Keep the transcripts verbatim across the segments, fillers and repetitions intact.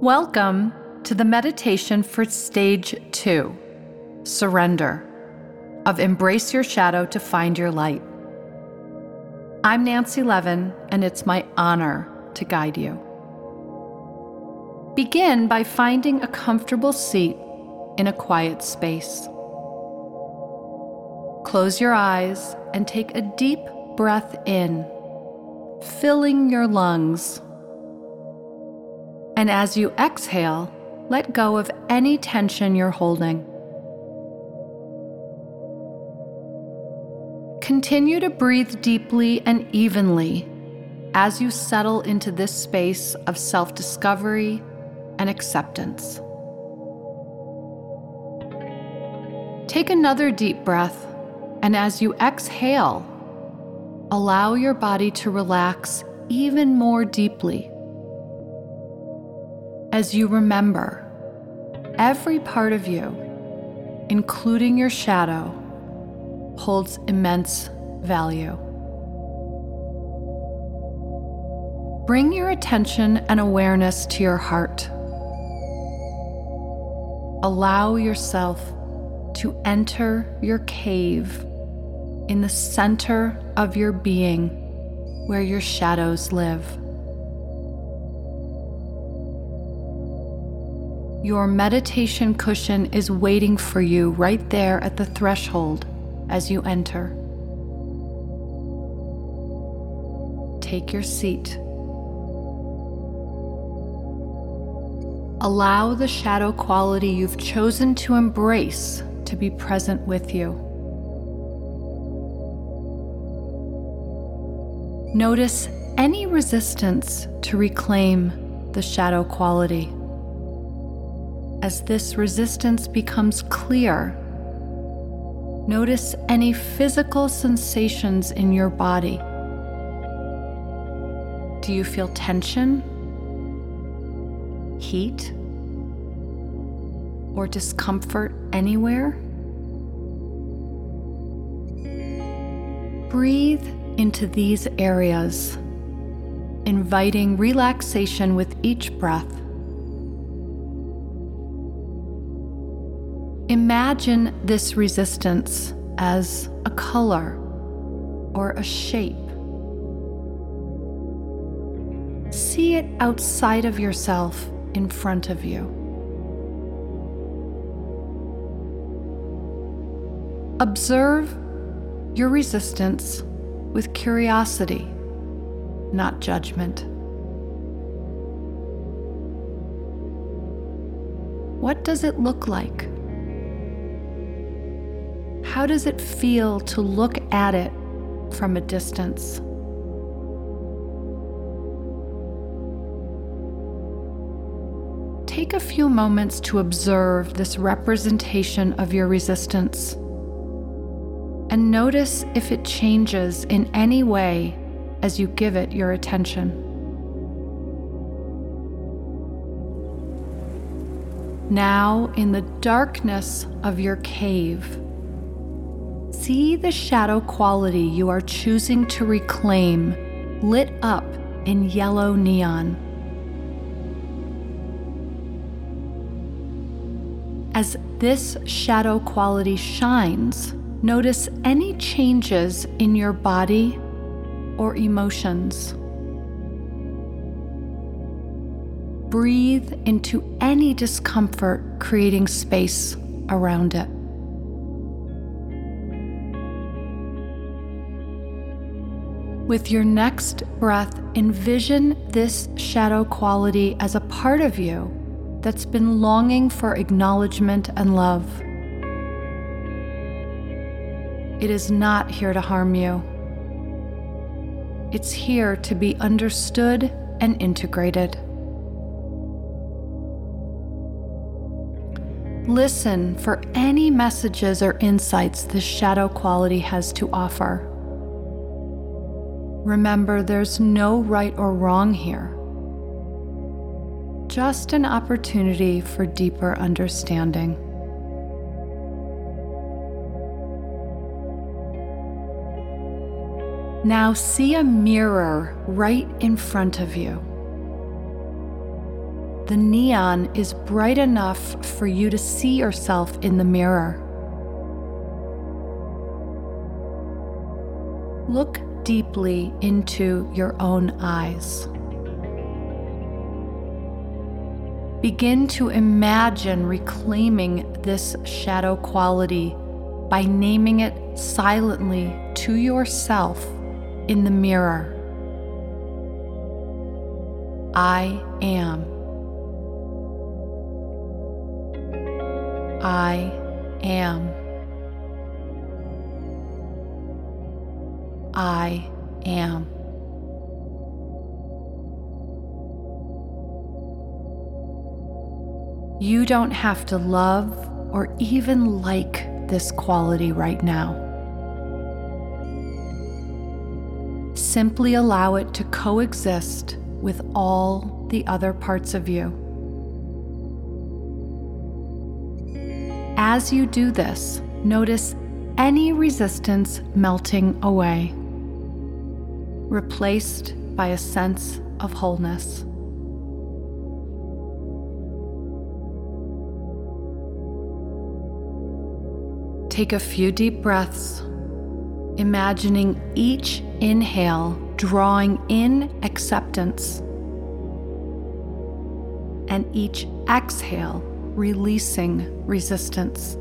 Welcome to the meditation for stage two, surrender, of Embrace Your Shadow to Find Your Light. I'm Nancy Levin, and it's my honor to guide you. Begin by finding a comfortable seat in a quiet space. Close your eyes and take a deep breath in, filling your lungs. And as you exhale, let go of any tension you're holding. Continue to breathe deeply and evenly as you settle into this space of self-discovery and acceptance. Take another deep breath, and as you exhale, allow your body to relax even more deeply. As you remember, every part of you, including your shadow, holds immense value. Bring your attention and awareness to your heart. Allow yourself to enter your cave in the center of your being where your shadows live. Your meditation cushion is waiting for you right there at the threshold as you enter. Take your seat. Allow the shadow quality you've chosen to embrace to be present with you. Notice any resistance to reclaim the shadow quality. As this resistance becomes clear, notice any physical sensations in your body. Do you feel tension, heat, or discomfort anywhere? Breathe into these areas, inviting relaxation with each breath. Imagine this resistance as a color or a shape. See it outside of yourself, in front of you. Observe your resistance with curiosity, not judgment. What does it look like? How does it feel to look at it from a distance? Take a few moments to observe this representation of your resistance and notice if it changes in any way as you give it your attention. Now, in the darkness of your cave, see the shadow quality you are choosing to reclaim lit up in yellow neon. As this shadow quality shines, notice any changes in your body or emotions. Breathe into any discomfort, creating space around it. With your next breath, envision this shadow quality as a part of you that's been longing for acknowledgement and love. It is not here to harm you. It's here to be understood and integrated. Listen for any messages or insights this shadow quality has to offer. Remember, there's no right or wrong here. Just an opportunity for deeper understanding. Now see a mirror right in front of you. the neon is bright enough for you to see yourself in the mirror. Look deeply into your own eyes. Begin to imagine reclaiming this shadow quality by naming it silently to yourself in the mirror. I am. I am. I am. You don't have to love or even like this quality right now. Simply allow it to coexist with all the other parts of you. As you do this, notice any resistance melting away, replaced by a sense of wholeness. Take a few deep breaths, imagining each inhale drawing in acceptance and each exhale releasing resistance.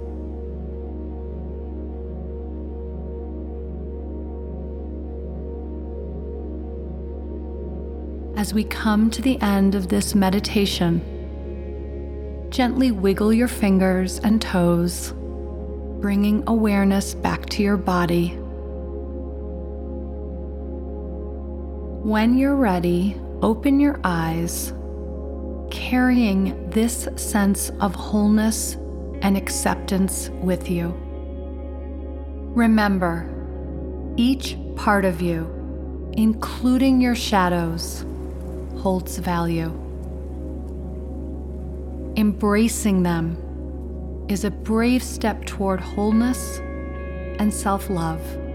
As we come to the end of this meditation, gently wiggle your fingers and toes, bringing awareness back to your body. When you're ready, open your eyes, carrying this sense of wholeness and acceptance with you. Remember, each part of you, including your shadows, holds value. Embracing them is a brave step toward wholeness and self-love.